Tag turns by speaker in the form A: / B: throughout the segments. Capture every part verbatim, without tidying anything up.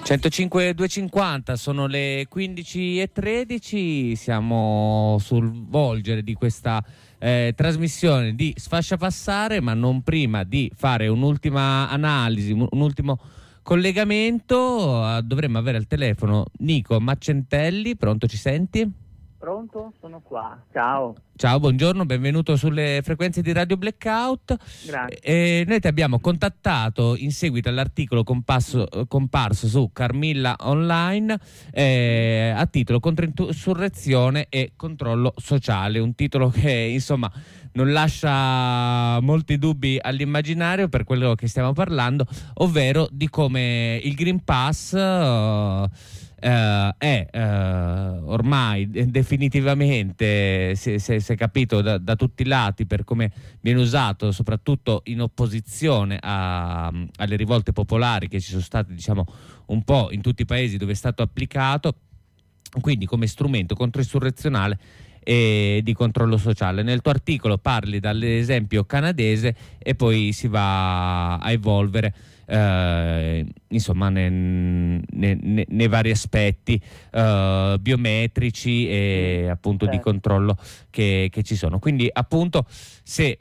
A: centocinque duecentocinquanta, sono le quindici e tredici, siamo sul volgere di questa eh, trasmissione di Sfascia Passare, ma non prima di fare un'ultima analisi, un, un ultimo collegamento. Uh, dovremmo avere al telefono Nico Maccentelli. Pronto, ci senti?
B: Pronto? Sono qua. Ciao.
A: Ciao, buongiorno, benvenuto sulle frequenze di Radio Blackout.
B: Grazie.
A: E noi ti abbiamo contattato in seguito all'articolo comparso, comparso su Carmilla Online eh, a titolo Controinsurrezione e controllo sociale, un titolo che insomma non lascia molti dubbi all'immaginario per quello che stiamo parlando, ovvero di come il Green Pass uh, Uh, è uh, ormai definitivamente, si è capito da, da tutti i lati per come viene usato, soprattutto in opposizione a, alle rivolte popolari che ci sono state, diciamo, un po' in tutti i paesi dove è stato applicato, quindi come strumento controinsurrezionale e di controllo sociale. Nel tuo articolo parli dall'esempio canadese e poi si va a evolvere Uh, insomma nei, nei, nei vari aspetti uh, biometrici e appunto certo. di controllo che, che ci sono. Quindi appunto se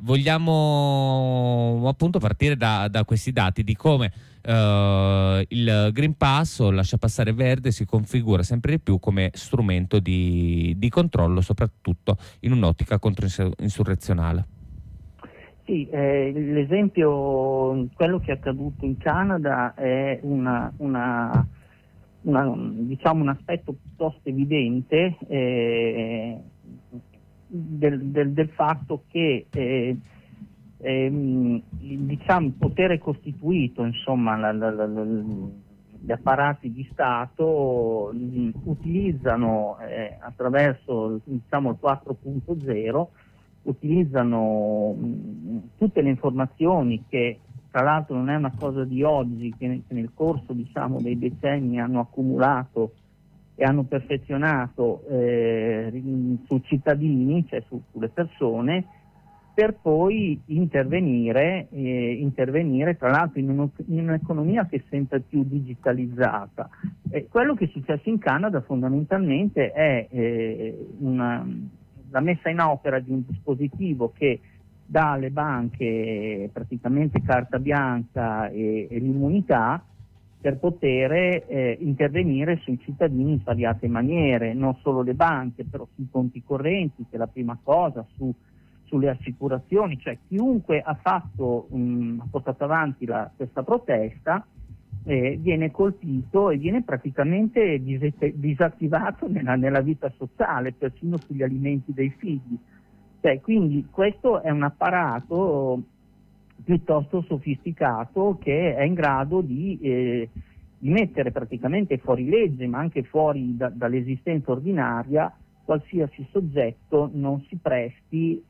A: vogliamo appunto partire da, da questi dati di come uh, il Green Pass o lascia passare verde si configura sempre di più come strumento di, di controllo, soprattutto in un'ottica controinsurrezionale.
B: Sì, eh, l'esempio, quello che è accaduto in Canada è una, una, una, diciamo un aspetto piuttosto evidente eh, del, del, del fatto che eh, eh, diciamo, il potere costituito, insomma, la, la, la, la, gli apparati di Stato mh, utilizzano eh, attraverso, diciamo, il quattro punto zero, utilizzano mh, tutte le informazioni che tra l'altro non è una cosa di oggi, che, che nel corso, diciamo, dei decenni hanno accumulato e hanno perfezionato eh, sui cittadini, cioè su, sulle persone, per poi intervenire, eh, intervenire tra l'altro in, uno, in un'economia che è sempre più digitalizzata. Eh, quello che è successo in Canada fondamentalmente è eh, una la messa in opera di un dispositivo che dà alle banche praticamente carta bianca e, e l'immunità per poter eh, intervenire sui cittadini in svariate maniere, non solo le banche, però sui conti correnti, che è la prima cosa, su, sulle assicurazioni, cioè chiunque ha fatto, mh, ha portato avanti la, questa protesta Eh, viene colpito e viene praticamente dis- disattivato nella, nella vita sociale, persino sugli alimenti dei figli. Cioè, quindi questo è un apparato piuttosto sofisticato che è in grado di, eh, di mettere praticamente fuori legge, ma anche fuori da, dall'esistenza ordinaria, qualsiasi soggetto non si presti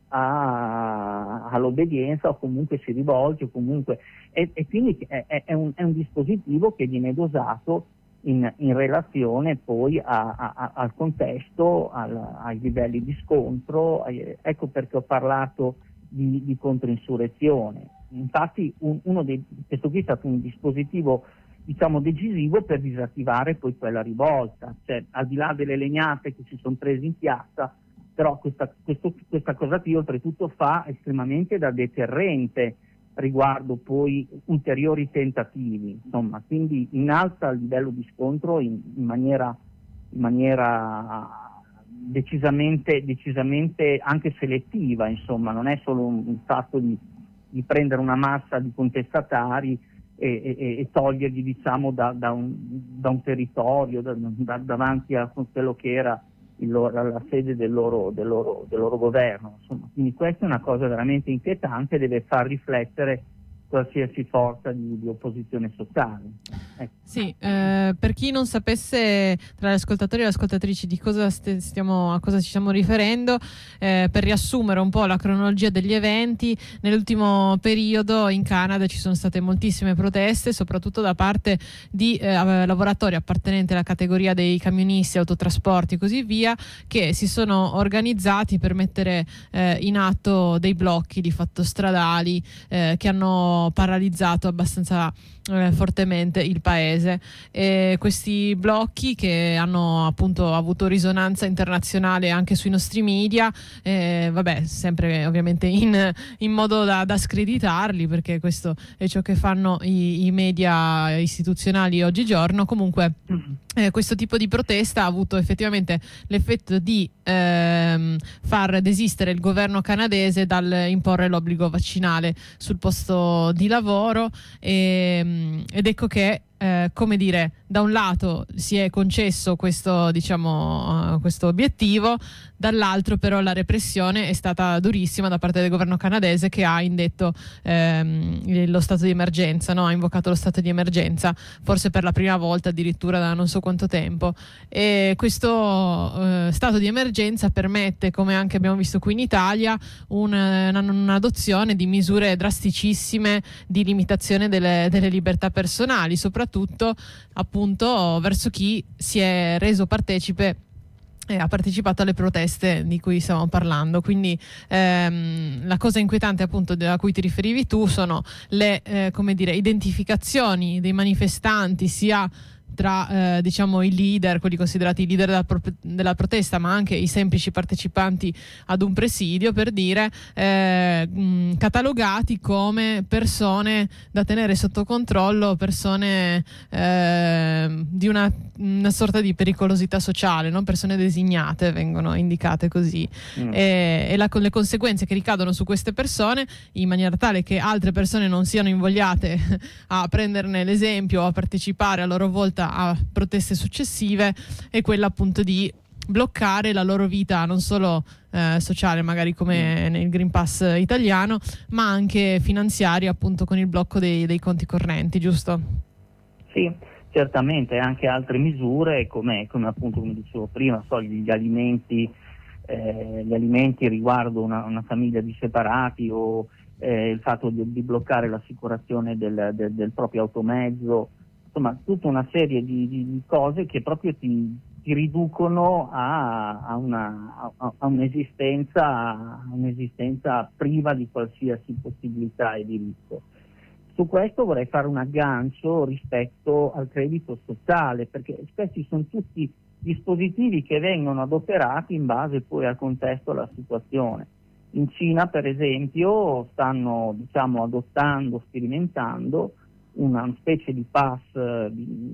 B: a, all'obbedienza o comunque si rivolge o comunque e, e quindi è, è, un, è un dispositivo che viene dosato in, in relazione poi a, a, al contesto, al, ai livelli di scontro. Ecco perché ho parlato di, di controinsurrezione. Infatti un, uno dei, questo qui è stato un dispositivo, diciamo, decisivo per disattivare poi quella rivolta, cioè al di là delle legnate che si sono prese in piazza, però questa, questo, questa cosa qui oltretutto fa estremamente da deterrente riguardo poi ulteriori tentativi, insomma, quindi innalza il livello di scontro in, in maniera, in maniera decisamente, decisamente anche selettiva, insomma, non è solo un, un fatto di, di prendere una massa di contestatari E, e, e togliergli, diciamo, da, da, un, da un territorio, da, da, davanti a quello che era il loro, la sede del loro, del, loro, del loro governo. Insomma, quindi questa è una cosa veramente inquietante e deve far riflettere qualsiasi forza di, di opposizione sociale. Ecco.
C: Sì, eh, per chi non sapesse tra gli ascoltatori e le ascoltatrici di cosa stiamo, a cosa ci stiamo riferendo, eh, per riassumere un po' la cronologia degli eventi, nell'ultimo periodo in Canada ci sono state moltissime proteste, soprattutto da parte di eh, lavoratori appartenenti alla categoria dei camionisti, autotrasporti e così via, che si sono organizzati per mettere eh, in atto dei blocchi di fatto stradali eh, che hanno po' paralizzato abbastanza eh, fortemente il paese. E questi blocchi, che hanno appunto avuto risonanza internazionale anche sui nostri media, eh, vabbè, sempre ovviamente in, in modo da, da screditarli, perché questo è ciò che fanno i, i media istituzionali oggigiorno. Comunque eh, questo tipo di protesta ha avuto effettivamente l'effetto di ehm, far desistere il governo canadese dal imporre l'obbligo vaccinale sul posto di lavoro, e, ed ecco che Eh, come dire, da un lato si è concesso questo, diciamo, uh, questo obiettivo, dall'altro però la repressione è stata durissima da parte del governo canadese, che ha indetto ehm, lo stato di emergenza, no? Ha invocato lo stato di emergenza, forse per la prima volta addirittura da non so quanto tempo. E questo eh, stato di emergenza permette, come anche abbiamo visto qui in Italia, un, una, un'adozione di misure drasticissime di limitazione delle, delle libertà personali, soprattutto tutto appunto verso chi si è reso partecipe e ha partecipato alle proteste di cui stiamo parlando. Quindi ehm, la cosa inquietante appunto a cui ti riferivi tu sono le eh, come dire, identificazioni dei manifestanti, sia tra eh, diciamo i leader, quelli considerati i leader della, pro- della protesta, ma anche i semplici partecipanti ad un presidio, per dire eh, mh, catalogati come persone da tenere sotto controllo, persone eh, di una, una sorta di pericolosità sociale, no? Persone designate vengono indicate così, mm. e, e la, le conseguenze che ricadono su queste persone, in maniera tale che altre persone non siano invogliate a prenderne l'esempio o a partecipare a loro volta a proteste successive, è quella appunto di bloccare la loro vita non solo eh, sociale, magari come nel Green Pass italiano, ma anche finanziaria, appunto con il blocco dei, dei conti correnti, giusto?
B: Sì, certamente, anche altre misure come, come appunto come dicevo prima, so, gli alimenti eh, gli alimenti riguardo una, una famiglia di separati, o eh, il fatto di, di bloccare l'assicurazione del, del, del proprio automezzo. Insomma, tutta una serie di, di, di cose che proprio ti, ti riducono a, a, una, a, a un'esistenza, a un'esistenza priva di qualsiasi possibilità e diritto. Su questo vorrei fare un aggancio rispetto al credito sociale, perché questi sono tutti dispositivi che vengono adoperati in base poi al contesto e alla situazione. In Cina, per esempio, stanno diciamo adottando, sperimentando una specie di pass eh,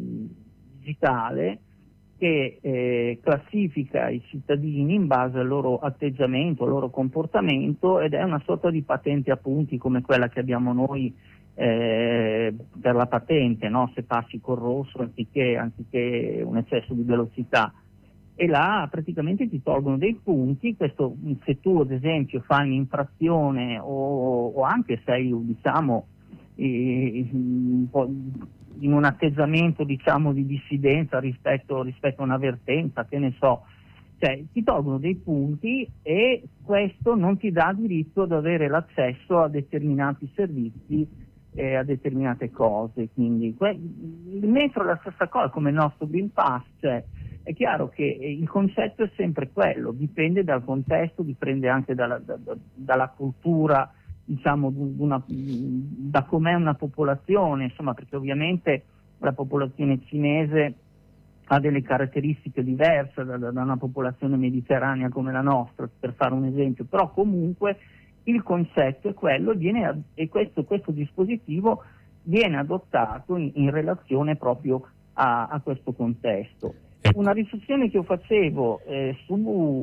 B: digitale che eh, classifica i cittadini in base al loro atteggiamento, al loro comportamento, ed è una sorta di patente a punti come quella che abbiamo noi eh, per la patente, no? Se passi col rosso anziché, anziché un eccesso di velocità. E là praticamente ti tolgono dei punti. Questo, se tu ad esempio fai un'infrazione o, o anche sei diciamo un po' in un atteggiamento diciamo di dissidenza rispetto, rispetto a un'avvertenza, che ne so, cioè ti tolgono dei punti, e questo non ti dà diritto ad avere l'accesso a determinati servizi e a determinate cose. Quindi que- il metro è la stessa cosa come il nostro Green Pass, cioè è chiaro che il concetto è sempre quello, dipende dal contesto, dipende anche dalla, da, dalla cultura, diciamo, una, da com'è una popolazione, insomma, perché ovviamente la popolazione cinese ha delle caratteristiche diverse da, da una popolazione mediterranea come la nostra, per fare un esempio, però comunque il concetto è quello, viene, e questo, questo dispositivo viene adottato in, in relazione proprio a, a questo contesto. Una riflessione che io facevo eh, su,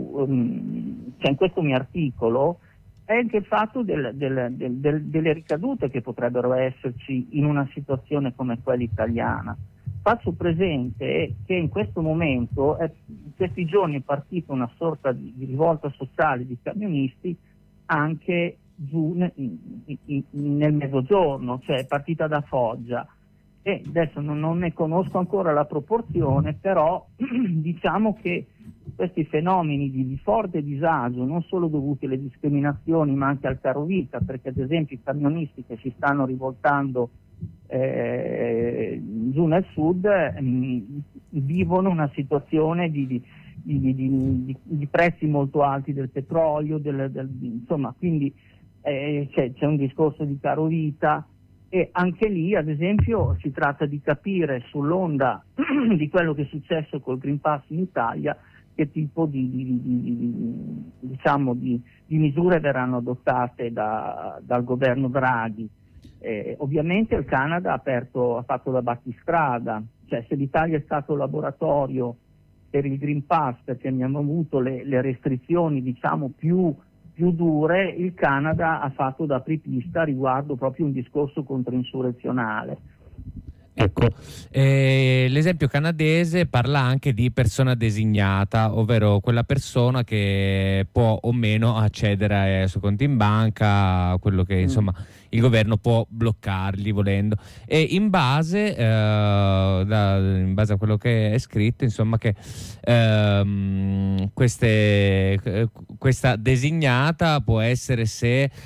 B: um, cioè in questo mio articolo, è anche il fatto del, del, del, del, delle ricadute che potrebbero esserci in una situazione come quella italiana. Faccio presente che in questo momento, è, in questi giorni è partita una sorta di, di rivolta sociale di camionisti anche giù ne, in, in, nel mezzogiorno, cioè è partita da Foggia. E adesso non, non ne conosco ancora la proporzione, però diciamo che questi fenomeni di, di forte disagio, non solo dovuti alle discriminazioni ma anche al caro vita, perché ad esempio i camionisti che si stanno rivoltando eh, giù nel sud mh, vivono una situazione di, di, di, di, di prezzi molto alti del petrolio, del, del, insomma, quindi eh, c'è, c'è un discorso di caro vita. E anche lì, ad esempio, si tratta di capire sull'onda di quello che è successo col Green Pass in Italia che tipo di, di, di, di, diciamo di, di misure verranno adottate da, dal governo Draghi. Eh, ovviamente il Canada ha, aperto, ha fatto da battistrada, cioè se l'Italia è stato laboratorio per il Green Pass perché abbiamo avuto le, le restrizioni diciamo più più dure, il Canada ha fatto da apripista riguardo proprio un discorso controinsurrezionale.
A: Ecco, eh, l'esempio canadese parla anche di persona designata, ovvero quella persona che può o meno accedere ai suoi conti in banca, quello che insomma il governo può bloccargli volendo, e in base, eh, da, in base a quello che è scritto, insomma che ehm, queste, questa designata può essere se eh,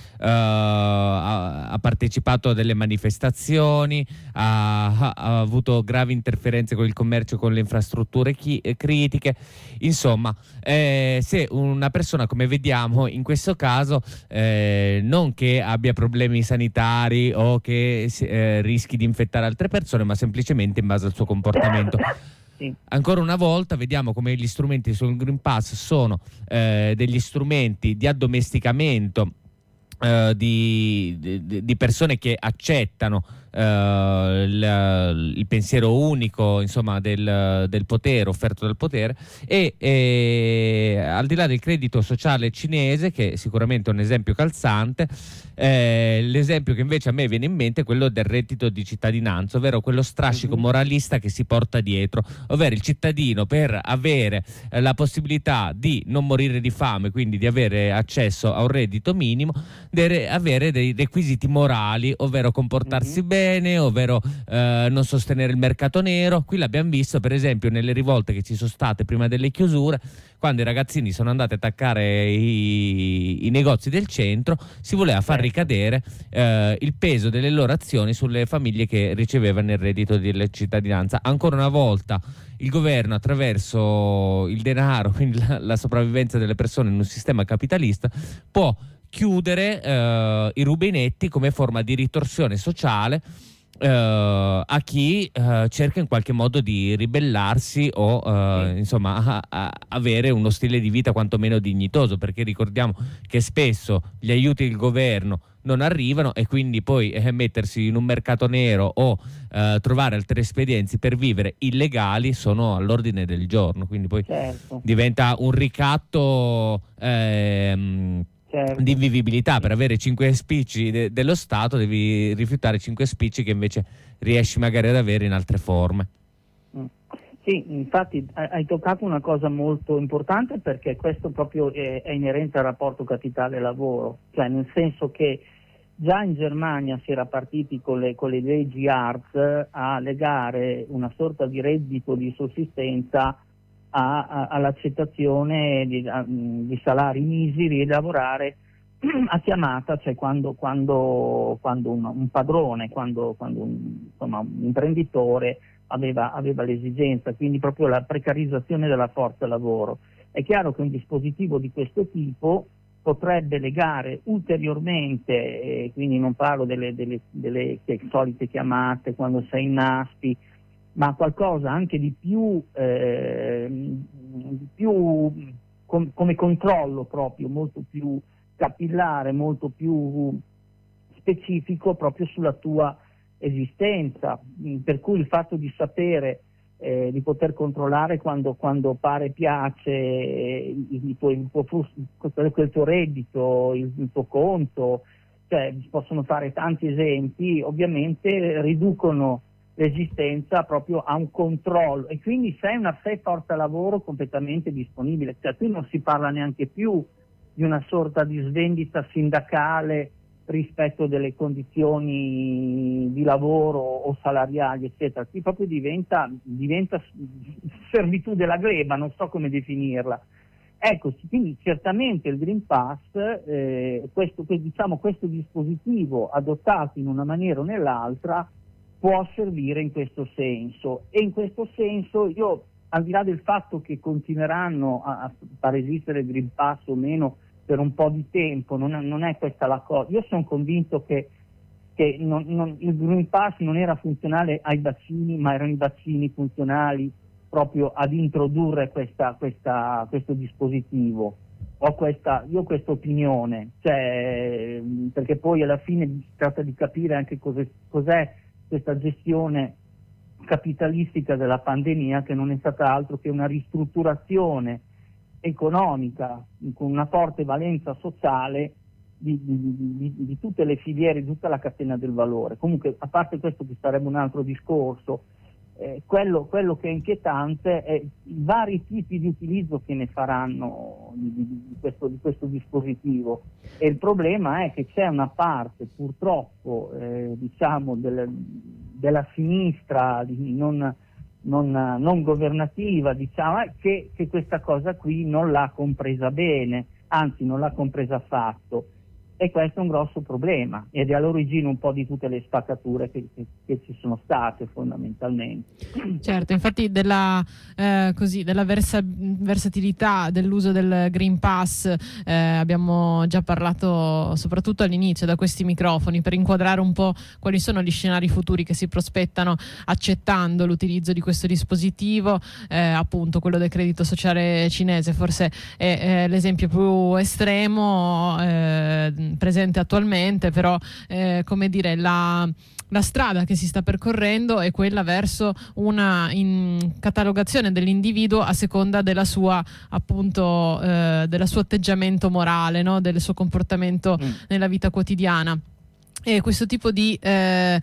A: ha, ha partecipato a delle manifestazioni, ha, ha avuto gravi interferenze con il commercio, con le infrastrutture chi, critiche, insomma eh, se una persona, come vediamo in questo caso, eh, non che abbia problemi sanitari o che eh, rischi di infettare altre persone, ma semplicemente in base al suo comportamento. Sì. Ancora una volta vediamo come gli strumenti sul Green Pass sono eh, degli strumenti di addomesticamento eh, di, di, di persone che accettano Uh, il, il pensiero unico insomma del, del potere offerto dal potere e, e al di là del credito sociale cinese, che sicuramente è un esempio calzante, eh, l'esempio che invece a me viene in mente è quello del reddito di cittadinanza, ovvero quello strascico moralista che si porta dietro, ovvero il cittadino per avere eh, la possibilità di non morire di fame, quindi di avere accesso a un reddito minimo, deve avere dei requisiti morali, ovvero comportarsi mm-hmm. bene, ovvero eh, non sostenere il mercato nero. Qui l'abbiamo visto per esempio nelle rivolte che ci sono state prima delle chiusure, quando i ragazzini sono andati a attaccare i, i negozi del centro, si voleva far ricadere eh, il peso delle loro azioni sulle famiglie che ricevevano il reddito di cittadinanza. Ancora una volta il governo, attraverso il denaro, quindi la, la sopravvivenza delle persone in un sistema capitalista, può chiudere eh, i rubinetti come forma di ritorsione sociale eh, a chi eh, cerca in qualche modo di ribellarsi o eh, sì. insomma a, a avere uno stile di vita quantomeno dignitoso, perché ricordiamo che spesso gli aiuti del governo non arrivano e quindi poi eh, mettersi in un mercato nero o eh, trovare altre espedienze per vivere illegali sono all'ordine del giorno, quindi poi certo. diventa un ricatto ehm, Certo. di vivibilità. Per avere cinque spicci de- dello Stato devi rifiutare cinque spicci che invece riesci magari ad avere in altre forme.
B: Mm. Sì, infatti hai toccato una cosa molto importante, perché questo proprio è, è inerente al rapporto capitale-lavoro, cioè nel senso che già in Germania si era partiti con le, con le leggi Hartz a legare una sorta di reddito di sussistenza A, a, all'accettazione di, a, di salari miseri e lavorare a chiamata, cioè quando, quando, quando un, un padrone, quando, quando un, insomma, un imprenditore aveva, aveva l'esigenza, quindi proprio la precarizzazione della forza lavoro. È chiaro che un dispositivo di questo tipo potrebbe legare ulteriormente, eh, quindi non parlo delle, delle, delle, delle solite chiamate quando sei in NASPI, ma qualcosa anche di più, eh, di più com- come controllo proprio, molto più capillare, molto più specifico proprio sulla tua esistenza, per cui il fatto di sapere, eh, di poter controllare quando, quando pare piace il, il, tuo, il, tuo flus- il tuo reddito, il, il tuo conto, cioè si possono fare tanti esempi, ovviamente riducono l'esistenza proprio a un controllo, e quindi sei una sei forza lavoro completamente disponibile, cioè qui non si parla neanche più di una sorta di svendita sindacale rispetto delle condizioni di lavoro o salariali eccetera, qui proprio diventa, diventa servitù della gleba, non so come definirla. Ecco, quindi certamente il Green Pass, eh, questo, diciamo, questo dispositivo adottato in una maniera o nell'altra può servire in questo senso, e in questo senso io, al di là del fatto che continueranno a, a far esistere il Green Pass o meno per un po' di tempo, non è, non è questa la cosa, io sono convinto che che non, non, il Green Pass non era funzionale ai vaccini, ma erano i vaccini funzionali proprio ad introdurre questa, questa, questo dispositivo. Ho questa, io ho questa opinione, cioè, perché poi alla fine si tratta di capire anche cos'è, cos'è questa gestione capitalistica della pandemia, che non è stata altro che una ristrutturazione economica con una forte valenza sociale di, di, di, di tutte le filiere, di tutta la catena del valore. Comunque, a parte questo, che sarebbe un altro discorso, eh, quello, quello che è inquietante è i vari tipi di utilizzo che ne faranno di, di, di, questo, di questo dispositivo, e il problema è che c'è una parte purtroppo eh, diciamo del, della sinistra di, non, non, non governativa, diciamo, che, che questa cosa qui non l'ha compresa bene, anzi non l'ha compresa affatto. E questo è un grosso problema ed è all'origine un po' di tutte le spaccature che, che, che ci sono state fondamentalmente.
C: Certo, infatti della, eh, così, della versa, versatilità dell'uso del Green Pass eh, abbiamo già parlato soprattutto all'inizio da questi microfoni, per inquadrare un po' quali sono gli scenari futuri che si prospettano accettando l'utilizzo di questo dispositivo. Eh, appunto quello del credito sociale cinese forse è, è l'esempio più estremo eh, presente attualmente, però eh, come dire, la, la strada che si sta percorrendo è quella verso una in catalogazione dell'individuo a seconda della sua, appunto eh, del suo atteggiamento morale, no? Del suo comportamento mm. nella vita quotidiana. E questo tipo di, eh,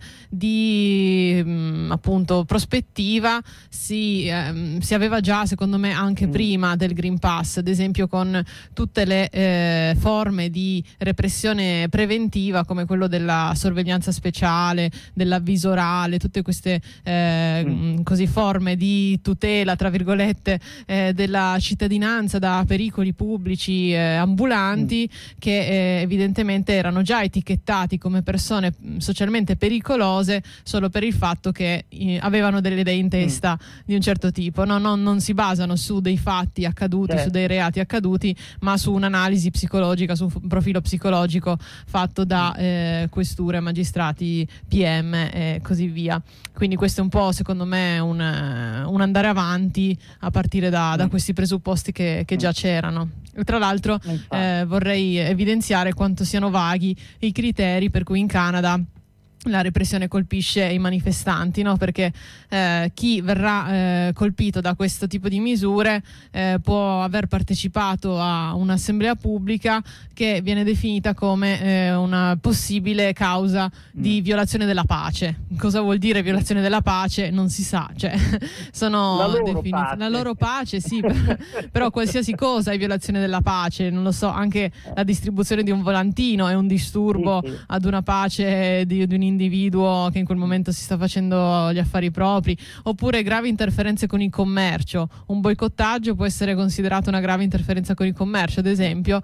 C: di mh, appunto prospettiva si, ehm, si aveva già, secondo me, anche mm. prima del Green Pass, ad esempio con tutte le eh, forme di repressione preventiva, come quello della sorveglianza speciale, dell'avviso orale, tutte queste eh, mm. così forme di tutela, tra virgolette, eh, della cittadinanza da pericoli pubblici eh, ambulanti, mm. che eh, evidentemente erano già etichettati come persone socialmente pericolose solo per il fatto che eh, avevano delle idee in testa mm. di un certo tipo, no? non, non si basano su dei fatti accaduti, certo. su dei reati accaduti, ma su un'analisi psicologica, su un profilo psicologico fatto da eh, questure, magistrati, P M e così via. Quindi questo è un po', secondo me, un, un andare avanti a partire da, da questi presupposti che, che già c'erano. E tra l'altro eh, vorrei evidenziare quanto siano vaghi i criteri per cui in Canada la repressione colpisce i manifestanti, no? Perché eh, chi verrà eh, colpito da questo tipo di misure eh, può aver partecipato a un'assemblea pubblica che viene definita come eh, una possibile causa di mm. violazione della pace. Cosa vuol dire violazione della pace? Non si sa, cioè sono
B: la loro
C: definiti
B: pace.
C: La loro pace, sì, per, però qualsiasi cosa è violazione della pace, non lo so, anche la distribuzione di un volantino è un disturbo sì, sì. ad una pace di, di un individuo che in quel momento si sta facendo gli affari propri, oppure gravi interferenze con il commercio. Un boicottaggio può essere considerato una grave interferenza con il commercio, ad esempio,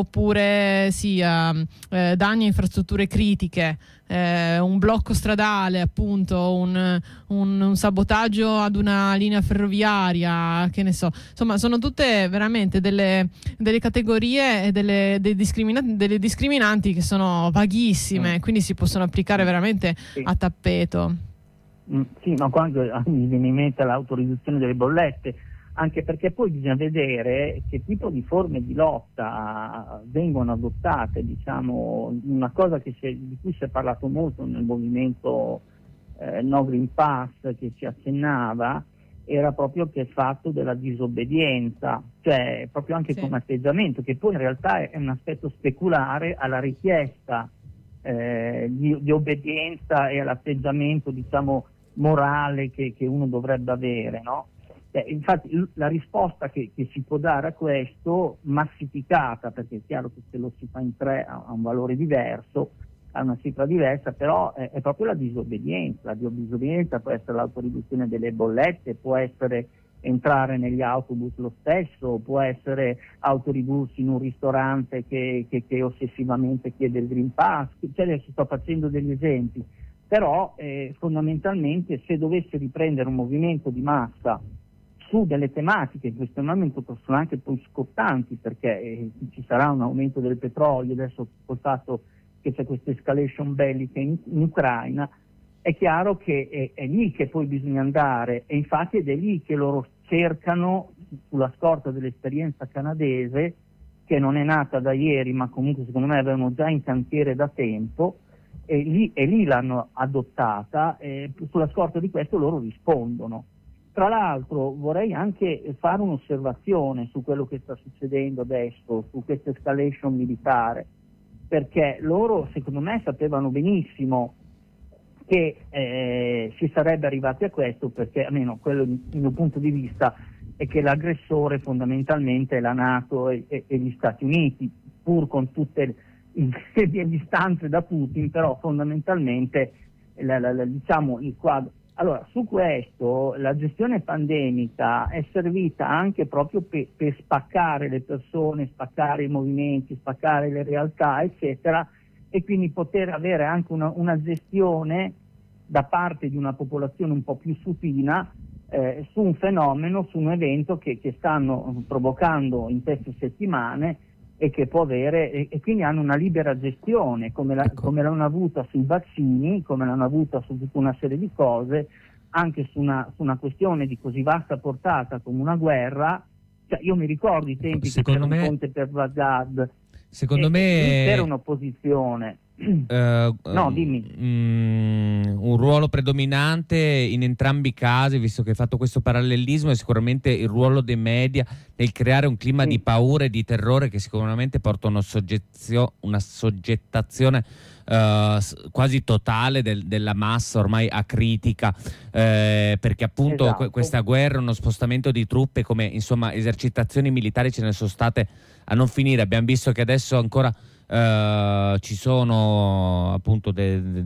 C: oppure sì, eh, eh, danni a infrastrutture critiche, eh, un blocco stradale, appunto, un, un, un sabotaggio ad una linea ferroviaria, che ne so. Insomma, sono tutte veramente delle, delle categorie e delle, dei discrimina- delle discriminanti che sono vaghissime, mm. quindi si possono applicare veramente sì. a tappeto.
B: Mm, sì, ma quando mi viene in mente l'autorizzazione delle bollette, anche perché poi bisogna vedere che tipo di forme di lotta vengono adottate. Diciamo, una cosa che si è, di cui si è parlato molto nel movimento eh, No Green Pass, che ci accennava, era proprio che il fatto della disobbedienza, cioè proprio anche sì. come atteggiamento, che poi in realtà è un aspetto speculare alla richiesta eh, di, di obbedienza e all'atteggiamento, diciamo, morale che, che uno dovrebbe avere, no? Eh, infatti la risposta che, che si può dare a questo, massificata, perché è chiaro che se lo si fa in tre ha, ha un valore diverso, ha una cifra diversa, però è, è proprio la disobbedienza. La disobbedienza può essere l'autoriduzione delle bollette, può essere entrare negli autobus lo stesso, può essere autoridursi in un ristorante che, che, che ossessivamente chiede il Green Pass. Cioè, adesso sto facendo degli esempi, però eh, fondamentalmente se dovesse riprendere un movimento di massa su delle tematiche in questo momento sono anche poi scottanti, perché eh, ci sarà un aumento del petrolio, adesso col fatto che c'è questa escalation bellica in, in Ucraina, è chiaro che è, è lì che poi bisogna andare, e infatti ed è lì che loro cercano, sulla scorta dell'esperienza canadese, che non è nata da ieri, ma comunque secondo me avevano già in cantiere da tempo, e lì, e lì l'hanno adottata, e sulla scorta di questo loro rispondono. Tra l'altro vorrei anche fare un'osservazione su quello che sta succedendo adesso, su questa escalation militare, perché loro secondo me sapevano benissimo che eh, si sarebbe arrivati a questo, perché almeno quello il mio punto di vista è che l'aggressore fondamentalmente è la NATO e, e, e gli Stati Uniti, pur con tutte le distanze da Putin, però fondamentalmente la, la, la, diciamo il quadro. Allora, su questo la gestione pandemica è servita anche proprio per, per spaccare le persone, spaccare i movimenti, spaccare le realtà, eccetera, e quindi poter avere anche una, una gestione da parte di una popolazione un po' più supina eh, su un fenomeno, su un evento che, che stanno provocando in queste settimane e che può avere, e, e quindi hanno una libera gestione, come, la,
A: ecco.
B: come l'hanno avuta sui vaccini, come l'hanno avuta su tutta una serie di cose, anche su una, su una questione di così vasta portata come una guerra. Cioè, io mi ricordo i tempi
A: secondo
B: che c'era
A: me,
B: un Conte per Baghdad,
A: secondo
B: e,
A: me
B: c'era un'opposizione.
A: Uh,
B: no, dimmi.
A: Um, un ruolo predominante in entrambi i casi, visto che hai fatto questo parallelismo, è sicuramente il ruolo dei media nel creare un clima
B: sì.
A: di paura e di terrore che sicuramente porta una, soggezio- una soggettazione uh, quasi totale del, della massa ormai acritica, eh, perché appunto
B: esatto.
A: que- questa guerra, uno spostamento di truppe, come insomma esercitazioni militari ce ne sono state a non finire. Abbiamo visto che adesso ancora Uh, ci sono appunto dei de,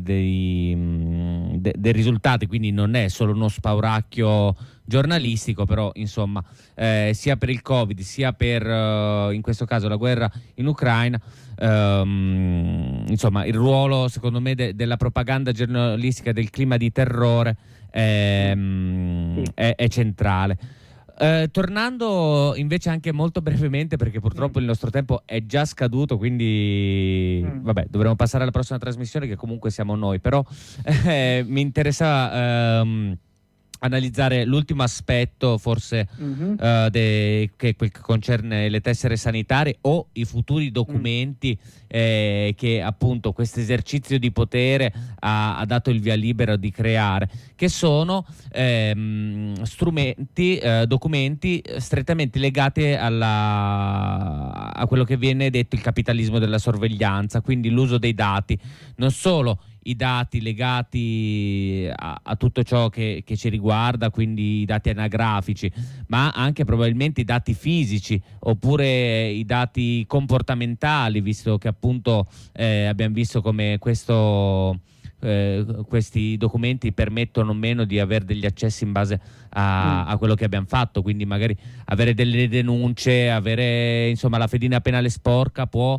A: de, de, de risultati, quindi non è solo uno spauracchio giornalistico, però insomma eh, sia per il Covid sia per uh, in questo caso la guerra in Ucraina, um, insomma il ruolo secondo me de, della propaganda giornalistica, del clima di terrore è, um, sì. è, è centrale. Eh, tornando invece anche molto brevemente, perché purtroppo mm. il nostro tempo è già scaduto, quindi mm. vabbè, dovremo passare alla prossima trasmissione, che comunque siamo noi, però eh, mi interessava ehm, analizzare l'ultimo aspetto forse mm-hmm. uh, de, che, che concerne le tessere sanitarie o i futuri documenti mm. eh, che appunto questo esercizio di potere ha, ha dato il via libera di creare, che sono ehm, strumenti, eh, documenti strettamente legati alla, a quello che viene detto il capitalismo della sorveglianza, quindi l'uso dei dati, non solo i dati legati a, a tutto ciò che, che ci riguarda, quindi i dati anagrafici, ma anche probabilmente i dati fisici oppure i dati comportamentali, visto che appunto eh, abbiamo visto come questo eh, questi documenti permettono o meno di avere degli accessi in base a, a quello che abbiamo fatto, quindi magari avere delle denunce, avere insomma la fedina penale sporca può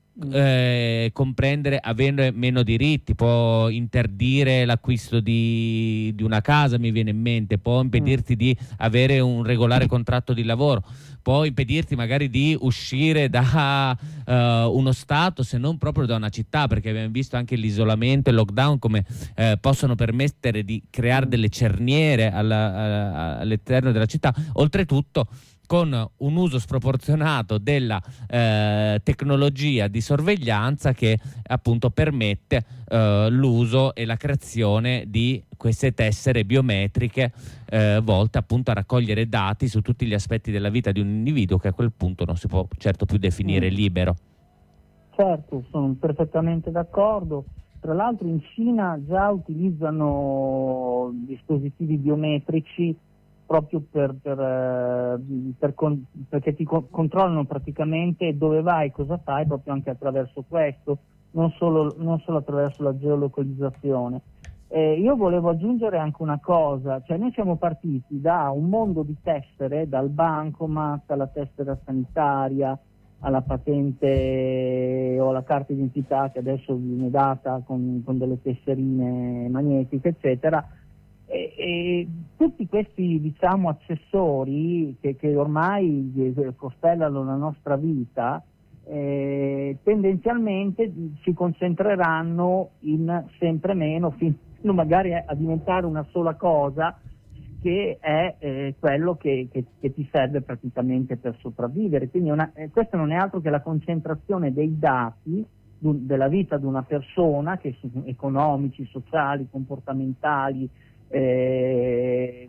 A: Eh, comprendere avendo meno diritti, può interdire l'acquisto di, di una casa, mi viene in mente, può impedirti di avere un regolare contratto di lavoro, può impedirti magari di uscire da uh, uno stato, se non proprio da una città, perché abbiamo visto anche l'isolamento e il lockdown come eh, possono permettere di creare delle cerniere alla, alla, all'interno della città, oltretutto con un uso sproporzionato della eh, tecnologia di sorveglianza che appunto permette eh, l'uso e la creazione di queste tessere biometriche eh, volte appunto a raccogliere dati su tutti gli aspetti della vita di un individuo che a quel punto non si può certo più definire mm. libero.
B: Certo, sono perfettamente d'accordo. Tra l'altro in Cina già utilizzano dispositivi biometrici proprio per, per, per con, perché ti co- controllano praticamente dove vai, cosa fai, proprio anche attraverso questo, non solo, non solo attraverso la geolocalizzazione. Eh, io volevo aggiungere anche una cosa, cioè noi siamo partiti da un mondo di tessere, dal bancomat alla tessera sanitaria, alla patente o alla carta d'identità che adesso viene data con, con delle tesserine magnetiche, eccetera. E, e tutti questi diciamo accessori che, che ormai costellano la nostra vita eh, tendenzialmente si concentreranno in sempre meno, fino magari a diventare una sola cosa, che è eh, quello che, che, che ti serve praticamente per sopravvivere. Quindi una, eh, questo non è altro che la concentrazione dei dati du, della vita di una persona, che sono economici, sociali, comportamentali, eh,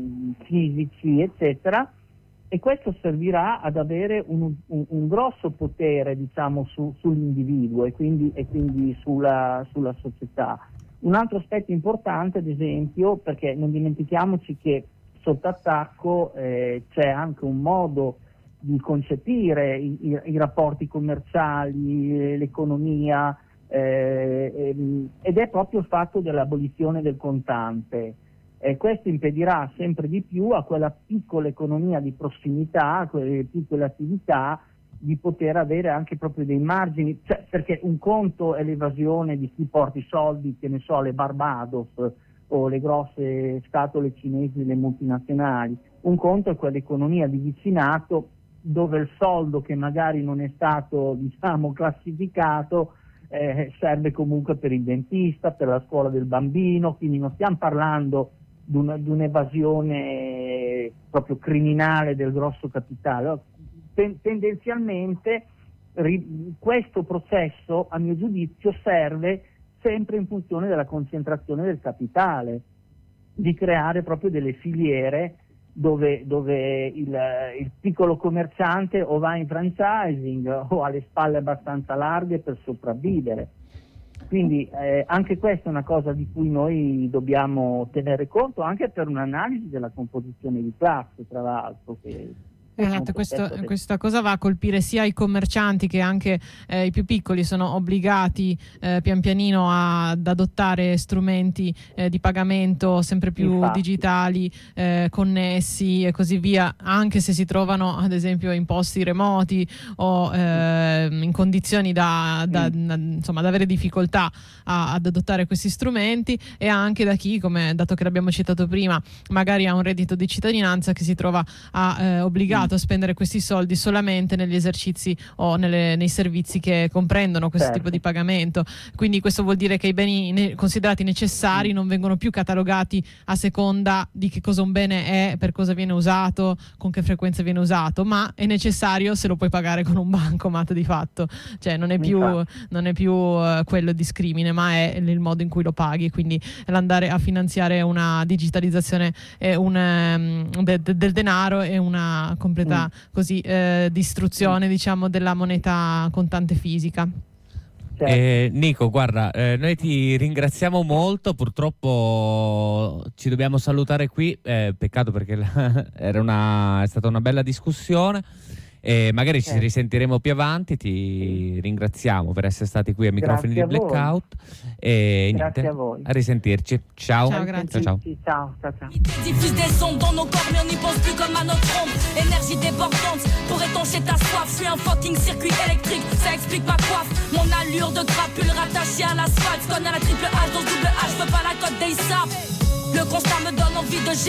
B: fisici, eccetera, e questo servirà ad avere un, un, un grosso potere, diciamo, su, sull'individuo e quindi, e quindi sulla, sulla società. Un altro aspetto importante, ad esempio, perché non dimentichiamoci che sotto attacco eh, c'è anche un modo di concepire i, i, i rapporti commerciali, l'economia, eh, ed è proprio il fatto dell'abolizione del contante. E questo impedirà sempre di più a quella piccola economia di prossimità, a quelle piccole attività, di poter avere anche proprio dei margini, cioè, perché un conto è l'evasione di chi porta i soldi, che ne so, le Barbados o le grosse scatole cinesi, le multinazionali. Un conto è quell'economia di vicinato dove il soldo che magari non è stato, diciamo, classificato eh, serve comunque per il dentista, per la scuola del bambino, quindi non stiamo parlando di, una, di un'evasione proprio criminale del grosso capitale. Tendenzialmente ri, questo processo, a mio giudizio, serve sempre in funzione della concentrazione del capitale, di creare proprio delle filiere dove, dove il, il piccolo commerciante o va in franchising o ha le spalle abbastanza larghe per sopravvivere. Quindi eh, anche questa è una cosa di cui noi dobbiamo tenere conto, anche per un'analisi della composizione di classe, tra l'altro, che
C: Esatto, questo, questa cosa va a colpire sia i commercianti che anche eh, i più piccoli sono obbligati eh, pian pianino a, ad adottare strumenti eh, di pagamento sempre più Infatti. digitali, eh, connessi e così via, anche se si trovano ad esempio in posti remoti o eh, in condizioni da, da, mm. da, insomma, da avere difficoltà a, ad adottare questi strumenti, e anche da chi, come dato che l'abbiamo citato prima, magari ha un reddito di cittadinanza che si trova a eh, obbligato a spendere questi soldi solamente negli esercizi o nelle, nei servizi che comprendono questo certo. tipo di pagamento. Quindi questo vuol dire che i beni ne- considerati necessari mm. non vengono più catalogati a seconda di che cosa un bene è, per cosa viene usato, con che frequenza viene usato, ma è necessario se lo puoi pagare con un bancomat di fatto. Cioè non è più, non è più uh, quello il discrimine, ma è il modo in cui lo paghi. Quindi l'andare a finanziare una digitalizzazione eh, un, um, de- de- del denaro e una completa mm. così eh, distruzione mm. diciamo della moneta contante fisica.
A: Eh, Nico, guarda, eh, noi ti ringraziamo molto, purtroppo ci dobbiamo salutare qui, eh, peccato perché la, era una, è stata una bella discussione. E magari ci risentiremo più avanti. Ti ringraziamo per essere stati qui ai microfoni di Blackout e
B: grazie
A: niente,
B: a voi,
A: a risentirci. Ciao,
C: ciao, grazie.
A: ciao,
B: ciao, ciao, ciao.
D: Diffuse des ondes dans nos corps, mais on n'y pense plus comme à notre ombre. Énergie débordante pour étancher ta soif. Je suis un fucking circuit électrique, ça explique ma coiffe. Mon allure de crapule rattachée à l'asphalte. Je connais la triple H, donc double H, je veux pas la cote des sables. Le constat me donne envie de